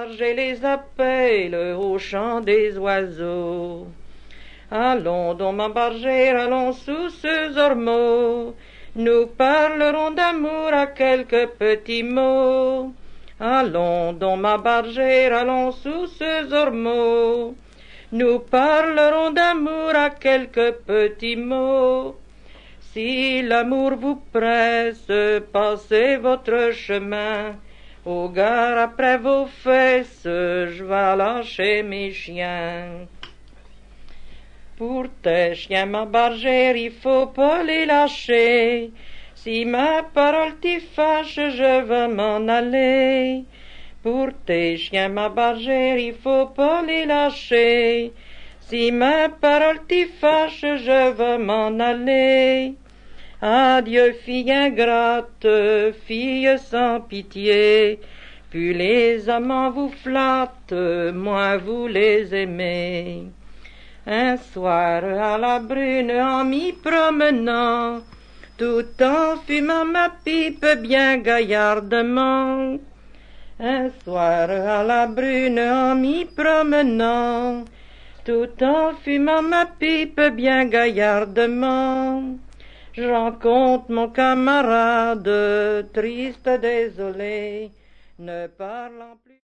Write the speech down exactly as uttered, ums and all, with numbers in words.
barge et les appelle au chant des oiseaux. Allons donc ma bargère, allons sous ce ormeau, nous parlerons d'amour à quelques petits mots. Allons donc ma bargère, allons sous ce ormeau, nous parlerons d'amour à quelques petits mots. Si l'amour vous presse, passez votre chemin, au gare après vos fesses, je vais lâcher mes chiens. Pour tes chiens, ma bargère, il faut pas les lâcher. Si ma parole t'y fâche, je vais m'en aller. Pour tes chiens, ma bargère, il faut pas les lâcher. Si ma parole t'y fâche, je vais m'en aller. Adieu, fille ingrate, fille sans pitié. Plus les amants vous flattent, moins vous les aimez. Un soir à la brune, en m'y promenant, tout en fumant ma pipe bien gaillardement. Un soir à la brune, en m'y promenant, tout en fumant ma pipe bien gaillardement, je rencontre mon camarade, triste, désolé, ne parlant plus.